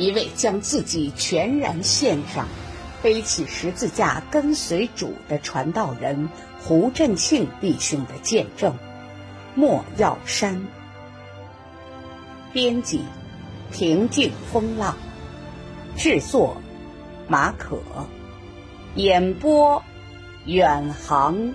一位将自己全然献上，背起十字架跟随主的传道人胡振庆弟兄的见证。莫耀山。编辑平静风浪，制作马可，演播远航。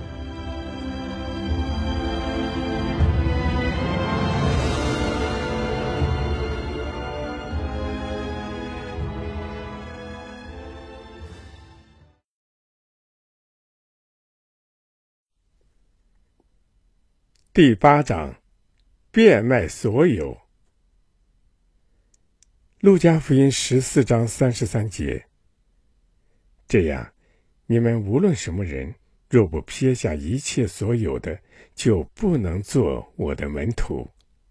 第8章，变卖所有。路加福音14章33节，这样，你们无论什么人，若不撇下一切所有的，就不能做我的门徒。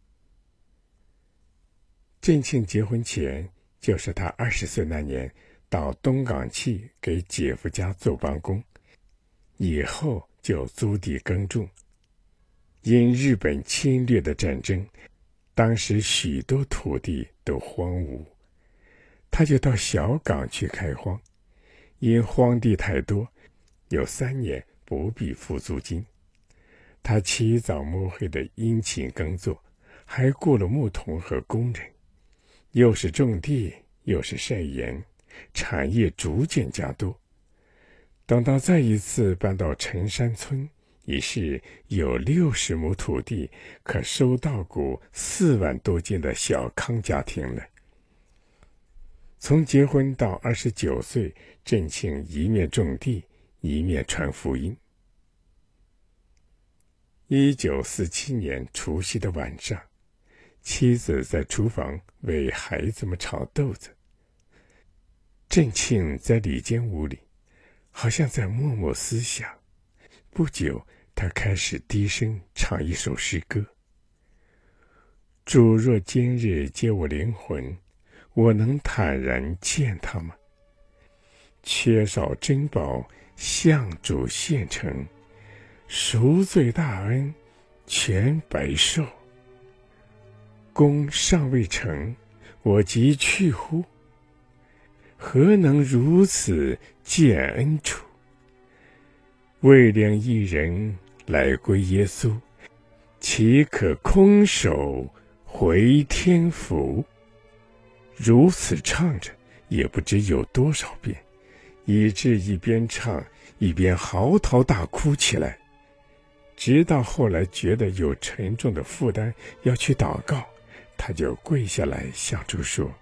振庆结婚前，就是他20岁那年，到东港去给姐夫家做帮工，以后就租地耕种。因日本侵略的战争，当时许多土地都荒芜，他就到小港去开荒。因荒地太多，有3年不必付租金。他起早摸黑的殷勤耕作，还雇了牧童和工人，又是种地，又是晒盐，产业逐渐加多。等到再一次搬到陈山村，已是有60亩土地，可收稻谷4万多斤的小康家庭了。从结婚到29岁，振庆一面种地，一面传福音。1947年除夕的晚上，妻子在厨房为孩子们炒豆子，振庆在里间屋里，好像在默默思想。不久，他开始低声唱一首诗歌：主若今日接我灵魂，我能坦然见他吗？缺少珍宝，向主献呈，赎罪大恩，全白受。功尚未成，我即去乎？何能如此见恩主？为领一人来归耶稣，岂可空手回天府？如此唱着，也不知有多少遍，以致一边唱一边嚎啕大哭起来。直到后来觉得有沉重的负担要去祷告，他就跪下来向主说：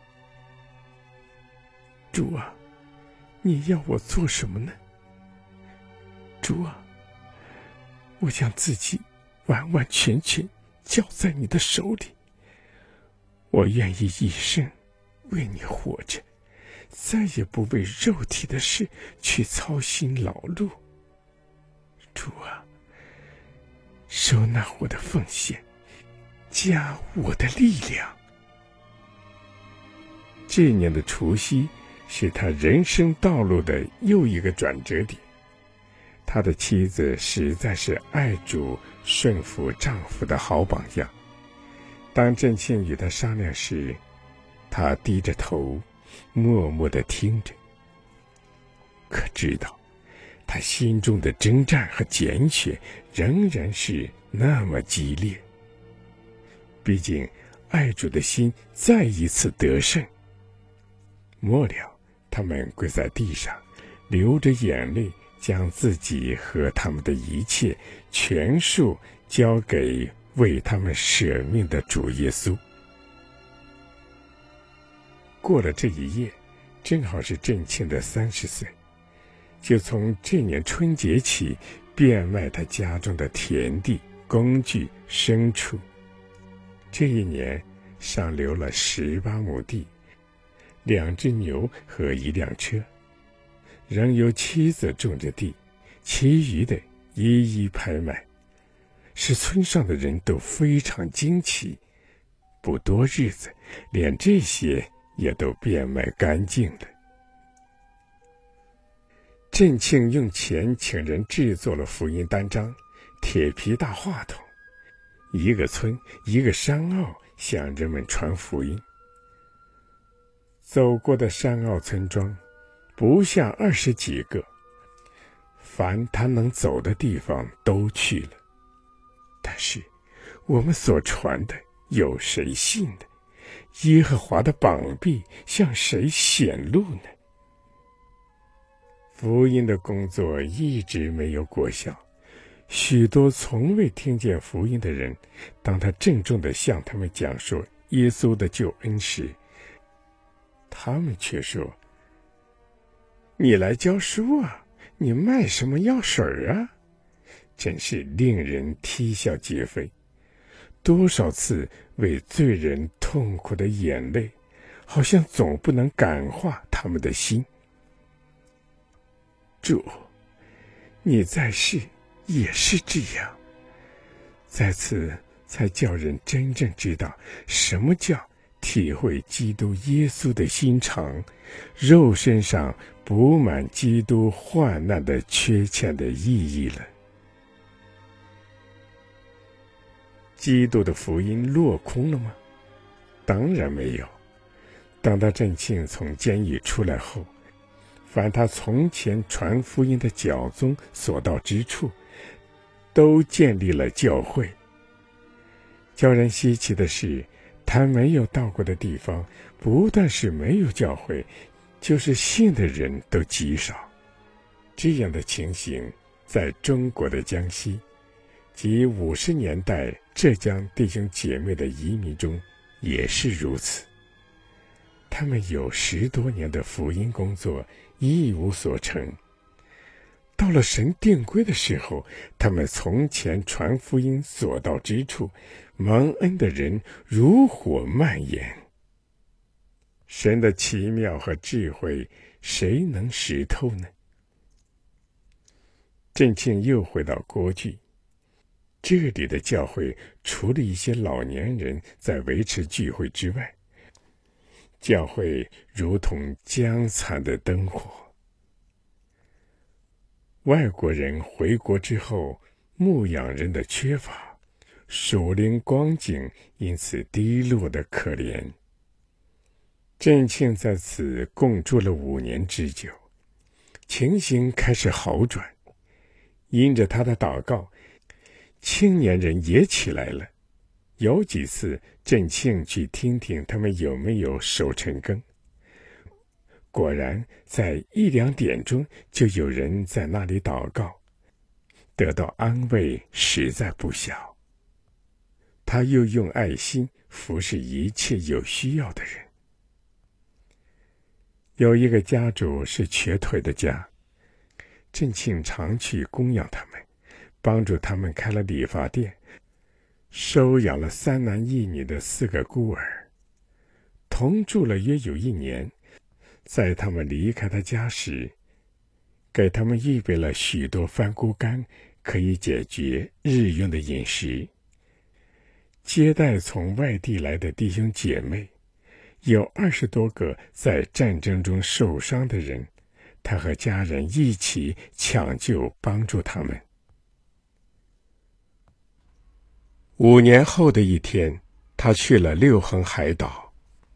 主啊，你要我做什么呢？主啊，我将自己完完全全交在你的手里，我愿意一生为你活着，再也不为肉体的事去操心劳碌。主啊，收纳我的奉献，加我的力量。这年的除夕是他人生道路的又一个转折点。他的妻子实在是爱主顺服丈夫的好榜样。当振庆与他商量时，他低着头默默地听着，可知道他心中的征战和拣选仍然是那么激烈。毕竟爱主的心再一次得胜。末了，他们跪在地上，流着眼泪，将自己和他们的一切全数交给为他们舍命的主耶稣。过了这一夜，正好是振庆的30岁，就从这年春节起，变卖他家中的田地、工具、牲畜。这一年上留了18亩地，2只牛和1辆车，仍由妻子种着地，其余的一一拍卖，使村上的人都非常惊奇。不多日子，连这些也都变卖干净了。振庆用钱请人制作了福音单张、铁皮大话筒，一个村一个山坳向人们传福音。 走过的山坳村庄不下20几个，凡他能走的地方都去了。但是我们所传的有谁信呢？耶和华的膀臂向谁显露呢？福音的工作一直没有果效，许多从未听见福音的人，当他郑重地向他们讲述耶稣的救恩时，他们却说：你来教书啊，你卖什么药水啊？真是令人啼笑皆非。多少次为罪人痛苦的眼泪，好像总不能感化他们的心。主，你在世也是这样，在此才叫人真正知道什么叫体会基督耶稣的心肠，肉身上补满基督患难的缺欠的意义了。基督的福音落空了吗？当然没有。当他郑庆从监狱出来后，凡他从前传福音的教宗所到之处，都建立了教会。叫人稀奇的是，他没有到过的地方，不但是没有教会，就是信的人都极少。这样的情形在中国的江西及50年代浙江弟兄姐妹的移民中也是如此。他们有10多年的福音工作一无所成，到了神定规的时候，他们从前传福音所到之处，蒙恩的人如火蔓延。神的奇妙和智慧，谁能识透呢？郑庆又回到郭据，这里的教会除了一些老年人在维持聚会之外，教会如同将残的灯火。外国人回国之后，牧养人的缺乏，属灵光景因此低落的可怜。郑庆在此共住了5年之久，情形开始好转。因着他的祷告，青年人也起来了。有几次郑庆去听听他们有没有守晨更，果然在1、2点钟就有人在那里祷告，得到安慰实在不小。他又用爱心服侍一切有需要的人。有一个家主是瘸腿的家，郑庆常去供养他们，帮助他们开了理发店，收养了3男1女的4个孤儿，同住了约有1年。在他们离开他家时，给他们预备了许多番菇干，可以解决日用的饮食。接待从外地来的弟兄姐妹，有20多个在战争中受伤的人，他和家人一起抢救帮助他们。5年后的一天，他去了六横海岛。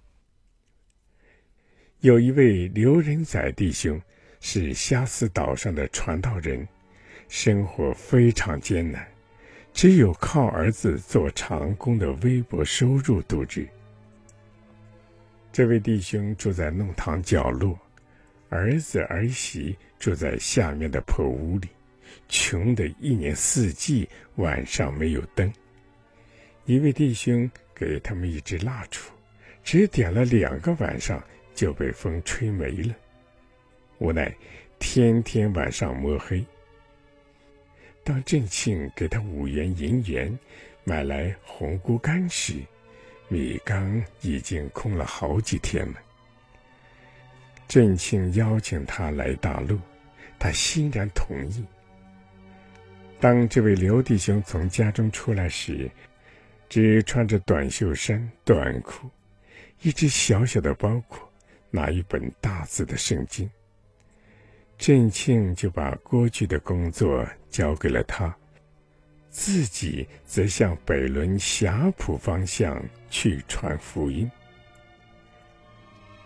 有一位刘仁载弟兄是虾斯岛上的传道人，生活非常艰难，只有靠儿子做长工的微薄收入度日。这位弟兄住在弄堂角落，儿子儿媳住在下面的破屋里，穷得1年4季晚上没有灯。一位弟兄给他们一支蜡烛，只点了2个晚上就被风吹没了，无奈天天晚上摸黑。当郑庆给他5元银元买来红菇干时，米缸已经空了好几天了。郑庆邀请他来大陆，他欣然同意。当这位刘弟兄从家中出来时，只穿着短袖衫、短裤，一只小小的包裹，拿一本大字的圣经。郑庆就把过去的工作交给了他，自己则向北仑霞浦方向去传福音。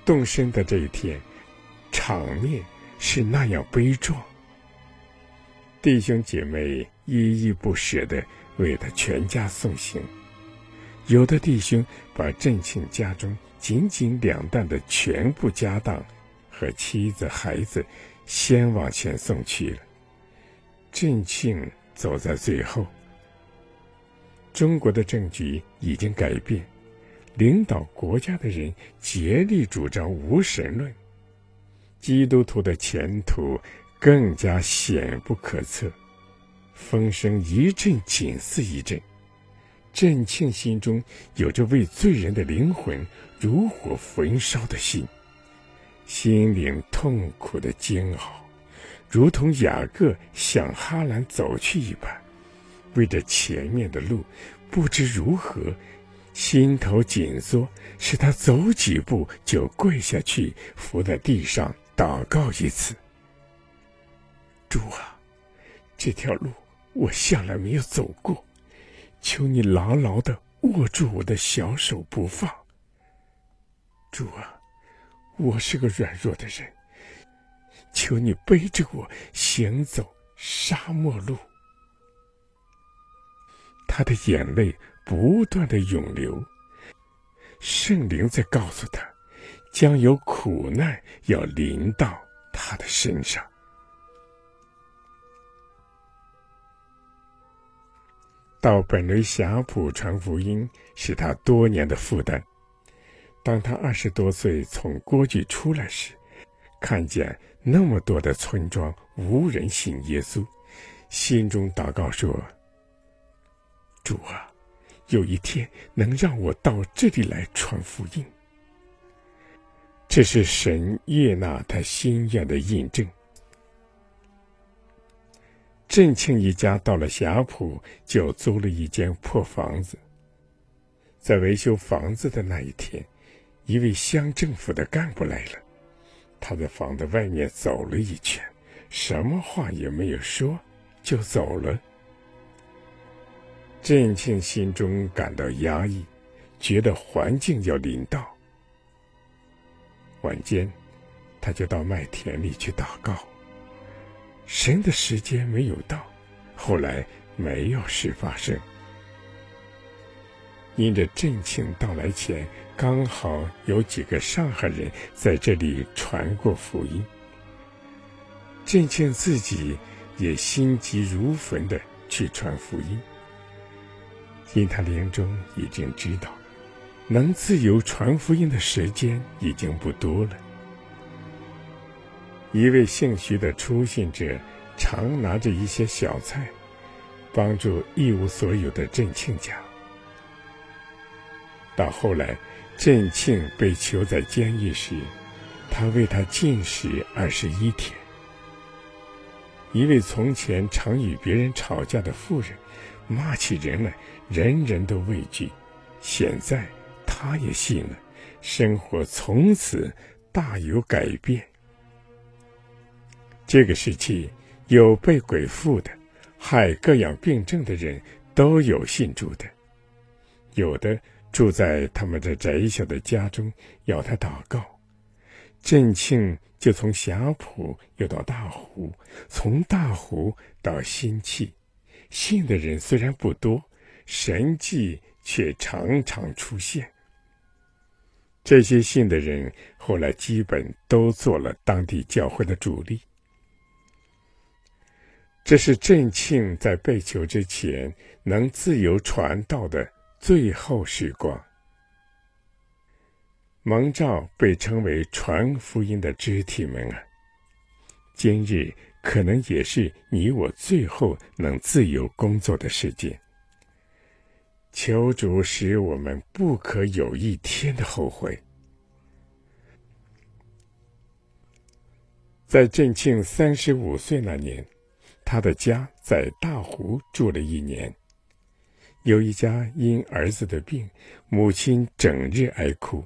动身的这一天，场面是那样悲壮。弟兄姐妹依依不舍地为他全家送行，有的弟兄把郑庆家中仅仅2担的全部家当和妻子孩子先往前送去了。郑庆走在最后。中国的政局已经改变，领导国家的人竭力主张无神论，基督徒的前途更加险不可测，风声一阵紧似一阵。郑庆心中有着为罪人的灵魂如火焚烧的心，心灵痛苦的煎熬，如同雅各向哈兰走去一般，为着前面的路不知如何，心头紧缩，使他走几步就跪下去，伏在地上祷告一次。主啊，这条路我向来没有走过，求你牢牢地握住我的小手不放。主啊，我是个软弱的人，求你背着我行走沙漠路。他的眼泪不断地涌流，圣灵在告诉他，将有苦难要临到他的身上。到本雷霞普传福音是他多年的负担。当他20多岁从郭据出来时，看见那么多的村庄无人信耶稣，心中祷告说，主啊，有一天能让我到这里来传福音。这是神悦纳他心愿的印证。郑庆一家到了霞浦，就租了一间破房子。在维修房子的那一天，一位乡政府的干部来了，他在房子外面走了一圈，什么话也没有说，就走了。郑庆心中感到压抑，觉得环境要临到。晚间，他就到麦田里去祷告。神的时间没有到，后来没有事发生。因着郑庆到来前，刚好有几个上海人在这里传过福音，郑庆自己也心急如焚地去传福音。因他临终已经知道，能自由传福音的时间已经不多了。一位姓徐的出信者常拿着一些小菜，帮助一无所有的郑庆家。到后来，郑庆被囚在监狱时，他为他禁食21天。一位从前常与别人吵架的妇人，骂起人来人人都畏惧，现在他也信了，生活从此大有改变。这个时期，有被鬼附的，害各样病症的人都有信主的，有的住在他们的窄小的家中，要他祷告。郑庆就从霞浦又到大湖，从大湖到新契，信的人虽然不多，神迹却常常出现。这些信的人后来基本都做了当地教会的主力。这是郑庆在被囚之前能自由传道的最后时光。蒙召被称为传福音的肢体们啊，今日可能也是你我最后能自由工作的时间。求主使我们不可有一天的后悔。在郑庆35岁那年，他的家在大湖住了1年。有一家因儿子的病，母亲整日哀哭。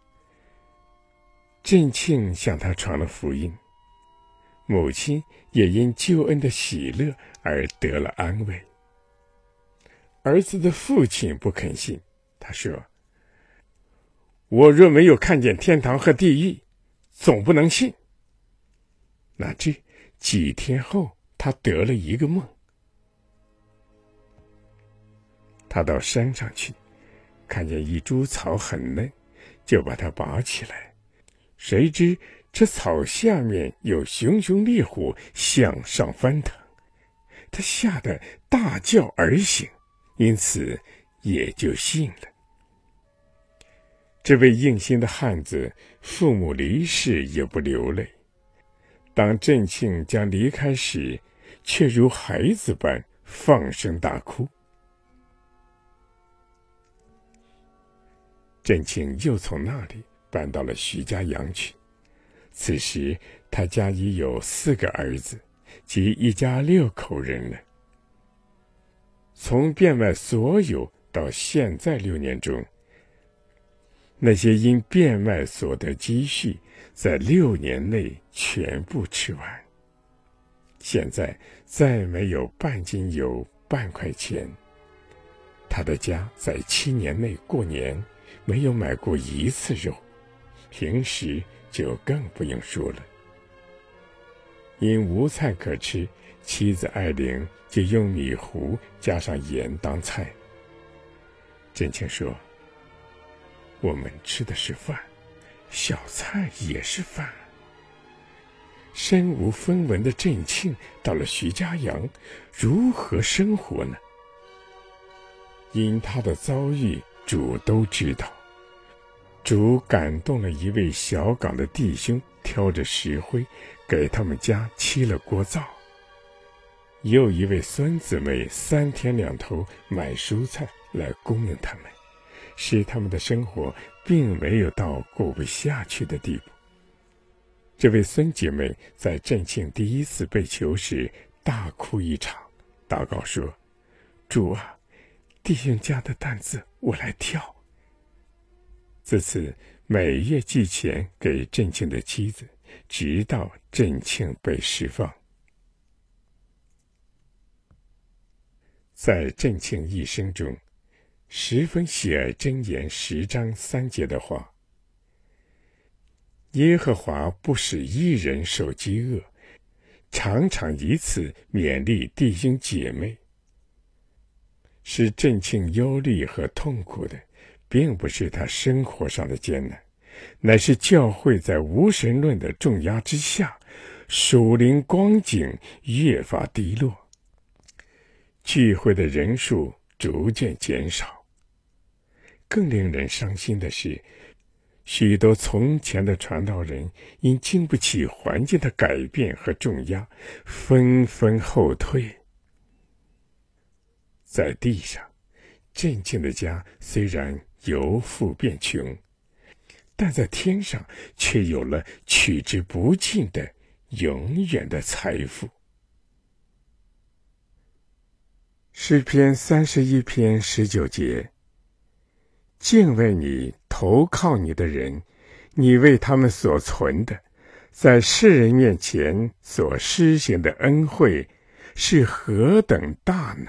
郑庆向他传了福音，母亲也因救恩的喜乐而得了安慰。儿子的父亲不肯信，他说： 我若没有看见天堂和地狱，总不能信。哪知几天后，他得了一个梦。他到山上去，看见一株草很嫩，就把它拔起来。谁知这草下面有熊熊烈火向上翻腾，他吓得大叫而醒，因此也就信了。这位硬心的汉子，父母离世也不流泪。当郑庆将离开时，却如孩子般放声大哭。郑庆又从那里搬到了徐家阳去。此时他家已有4个儿子，即一家6口人了。从变卖所有到现在6年中，那些因变卖所得积蓄，在6年内全部吃完。现在再没有半斤油、半块钱。他的家在7年内过年没有买过1次肉，平时就更不用说了。因无菜可吃，妻子爱玲就用米糊加上盐当菜。郑庆说，我们吃的是饭，小菜也是饭。身无分文的郑庆到了徐家阳，如何生活呢？因他的遭遇，主都知道。主感动了一位小岗的弟兄，挑着石灰给他们家砌了锅灶。又一位孙姊妹3天2头买蔬菜来供应他们，使他们的生活并没有到过不下去的地步。这位孙姐妹在郑庆第1次被囚时大哭一场，祷告说，主啊，弟兄家的担子我来挑。自此每月寄钱给郑庆的妻子，直到郑庆被释放。在郑庆一生中，十分喜爱箴言10章3节的话，耶和华不使义人受饥饿，常常以此勉励弟兄姐妹。使郑庆忧虑和痛苦的，并不是他生活上的艰难，乃是教会在无神论的重压之下，属灵光景越发低落，聚会的人数逐渐减少。更令人伤心的是，许多从前的传道人因经不起环境的改变和重压，纷纷后退。在地上，郑庆的家虽然由富变穷，但在天上却有了取之不尽的永远的财富。诗篇31篇19节，敬畏你、投靠你的人，你为他们所存的，在世人面前所施行的恩惠，是何等大呢？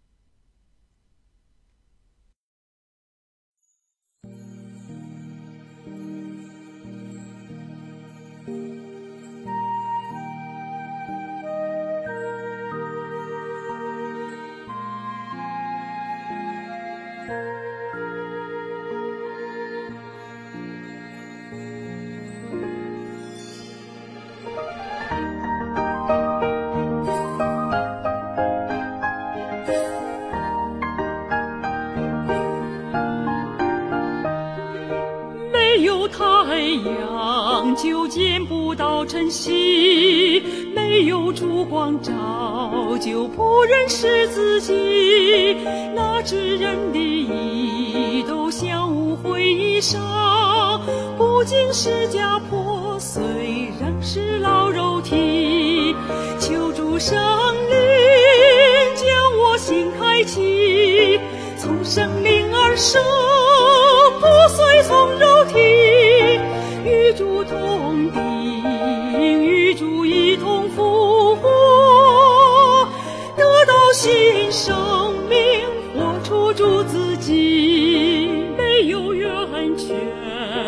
太阳就见不到晨曦，没有烛光照就不认识自己。那知人的意都像无悔衣裳，不仅是家破碎，仍是老肉体。求主圣灵将我心开启，从圣灵而生，不随从肉体。与主同定，与主一同复活，得到新生命，活出主自己。没有源泉，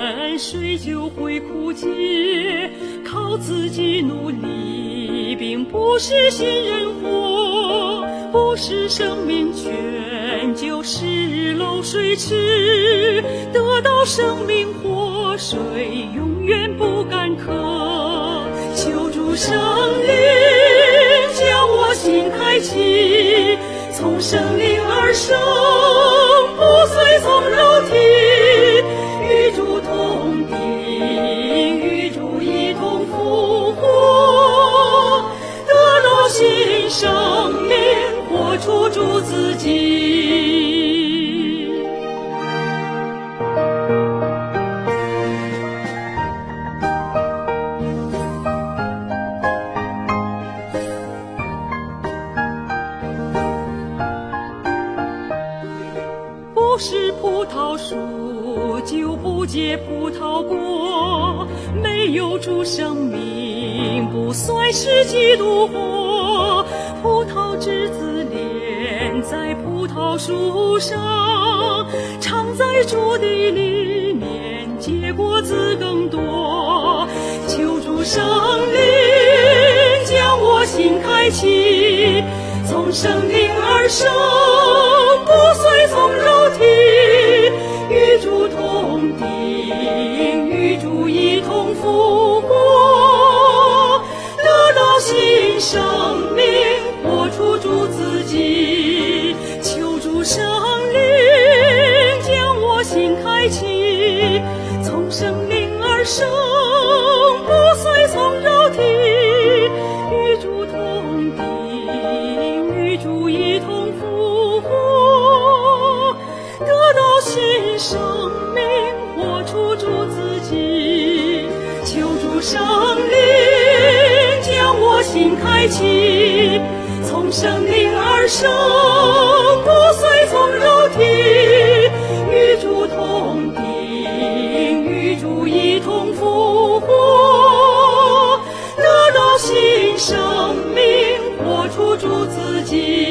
就会枯竭，靠自己努力并不是信任活，不是生命泉就是漏水池，得到生命活水永远不干渴。求主圣灵将我心开启，从圣灵而生，不随从肉体，与主同定，与主一同复活，得到新生命，活出主自己。不是葡萄树就不结葡萄果，没有主生命不算是基督活。葡萄枝子连在葡萄树上，常在主的里面结果子更多。求主圣灵将我心开启，从圣灵而生，不随从肉体，与主同定，与主一同复活，得到新生命，活出主自己。求主圣灵将我心开启，从圣灵而生，不随从肉体，与主同定，与主一同复活，得到新生命，活出主自己。求主圣灵将我心开启，从圣灵而生，不随从肉体，与主同定，与主一同复活，得到新生命，活出主自己。